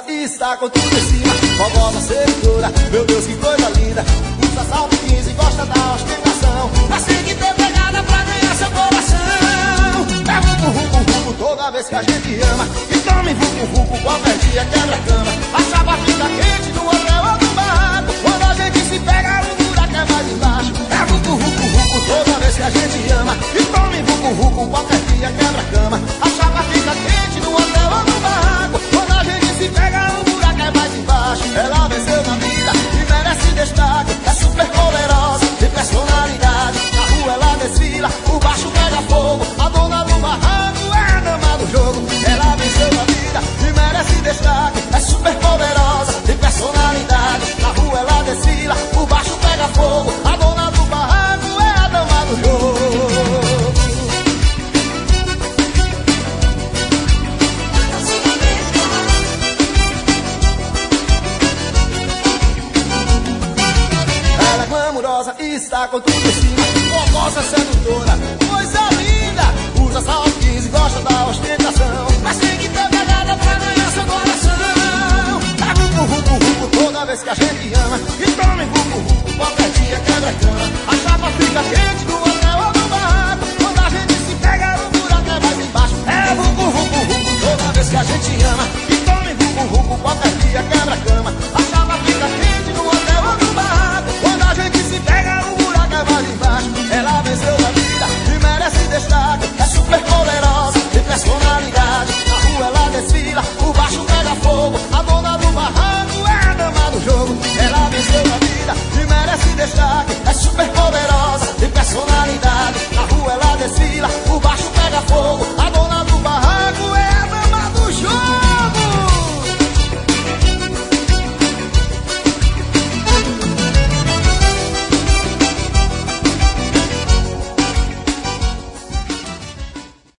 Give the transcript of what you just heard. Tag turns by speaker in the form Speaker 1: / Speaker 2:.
Speaker 1: e está com tudo em cima. Fogosa sedutora, meu Deus, que coisa linda. Usa salto 15 e gosta da ostentação. Mas tem que ter pegada pra ganhar seu coração. É vucu, toda vez que a gente ama. E tome vucu, qualquer dia quebra a cama. A chapa fica quente no hotel ou no barraco. Quando a gente se pega, o buraco é mais embaixo. É vucu, toda vez que a gente ama. E tome vucu, qualquer dia quebra a cama. A chapa fica quente no hotel ou no barraco. Quando a gente se pega, o buraco é mais embaixo. Ela venceu na vida e merece destaque. É super poderosa, tem personalidade. Na rua ela desfila, o baixo pega fogo. A dona do barraco é a dama do jogo. Ela venceu na vida e merece destaque. É super poderosa, tem personalidade. Na rua ela desfila, o baixo pega fogo. A dona do barraco é a dama do jogo. Ela é glamurosa e está com tudo